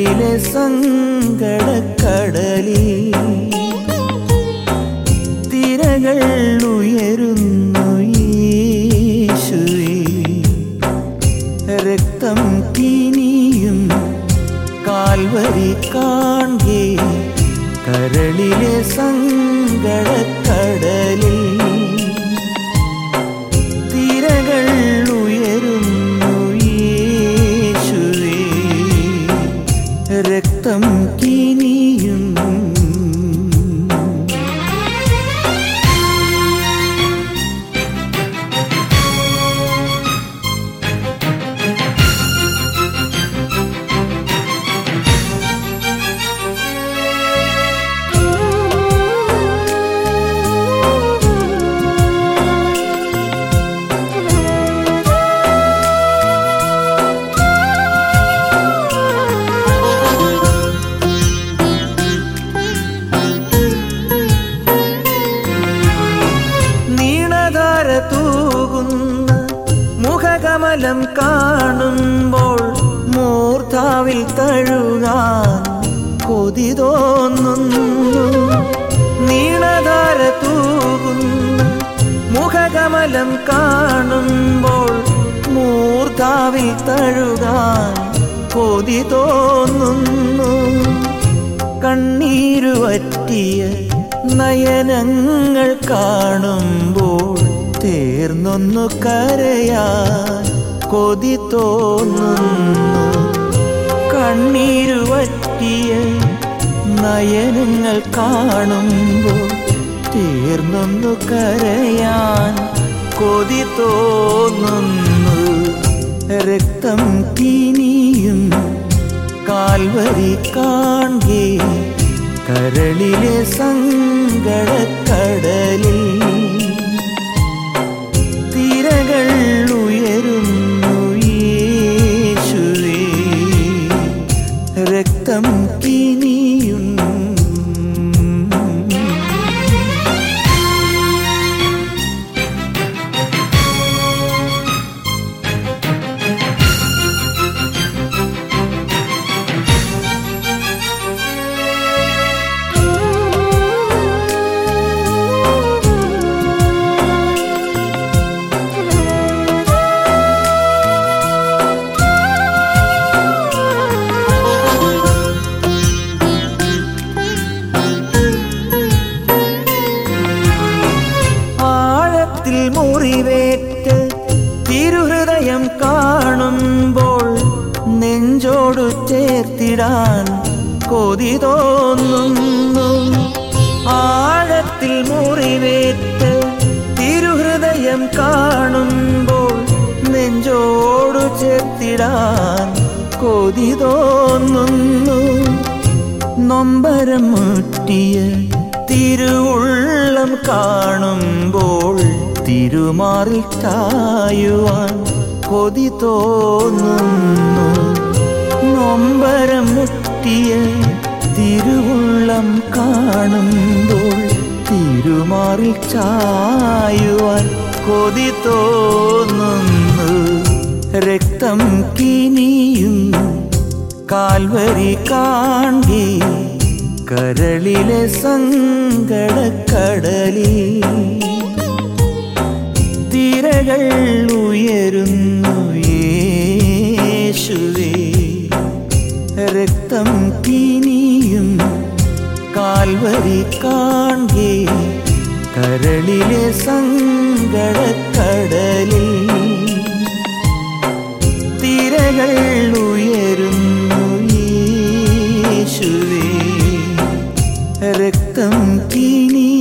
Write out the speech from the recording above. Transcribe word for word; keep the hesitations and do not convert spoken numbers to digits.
കരളിലെ സങ്കടക്കടലിൽ തിരകൾ ഉയരുന്നു യേശുവേ. രക്തം കിനിയും കാൽവരി കാൺകെ കരളിലെ സങ്കടക്കടലിൽ തിരകൾ ഉയരുന്നു യേശുവേ. രക്തം കിനിയും തൂകുന്ന മുഖകമലം കാണുമ്പോൾ മൂർധാവിൽ തഴുകാൻ കൊതി തോന്നുന്നു. നീളധാര തൂകുന്ന മുഖകമലം കാണുമ്പോൾ മൂർധാവിൽ തഴുകാൻ കൊതി തോന്നുന്നു. കണ്ണീരുവറ്റിയ നയനങ്ങൾ കാണുമ്പോൾ ചേർന്നൊന്നു കരയാൻ കൊതി തോന്നുന്നു. കണ്ണീരുവറ്റിയ നയനങ്ങൾ കാണുമ്പോൾ ചേർന്നൊന്നു കരയാൻ കൊതി തോന്നുന്നു. രക്തം കിനിയും കാൽവരി കാൺകെ കരളിലെ സങ്കടക്കടലിൽ തിരകൾ ഉയരുന്നു യേശുവേ. രക്തം കിനിയും മുറിവേറ്റ് തിരുഹൃദയം കാണുമ്പോൾ നെഞ്ചോടു ചേർത്തിടാൻ കൊതി തോന്നുന്നു. ആഴത്തിൽ മുറിവേറ്റ് തിരുഹൃദയം കാണുമ്പോൾ നെഞ്ചോടു ചേർത്തിടാൻ കൊതി തോന്നുന്നു. നൊമ്പരം മുറ്റിയ തിരുവുള്ളം കാണുമ്പോൾ തിരുമാറിൽ ചായുവാൻ കൊതി തോന്നുന്നു. നൊമ്പരം മുറ്റിയ തിരുവുള്ളം കാണുമ്പോൾ തിരുമാറിൽ ചായുവാൻ കൊതി തോന്നുന്നു. രക്തം കിനിയും കാൽവരി കാൺകെ കരളിലെ സങ്കടക്കടലിൽ തിരകൾ ഉയരുന്നു യേശുവേ. രക്തം കിനിയും കാൽവരി കാൺകെ കരളിലെ സങ്കടക്കടലിൽ തിരകൾ ഉയരുന്നു യേശുവേ. രക്തം കിനി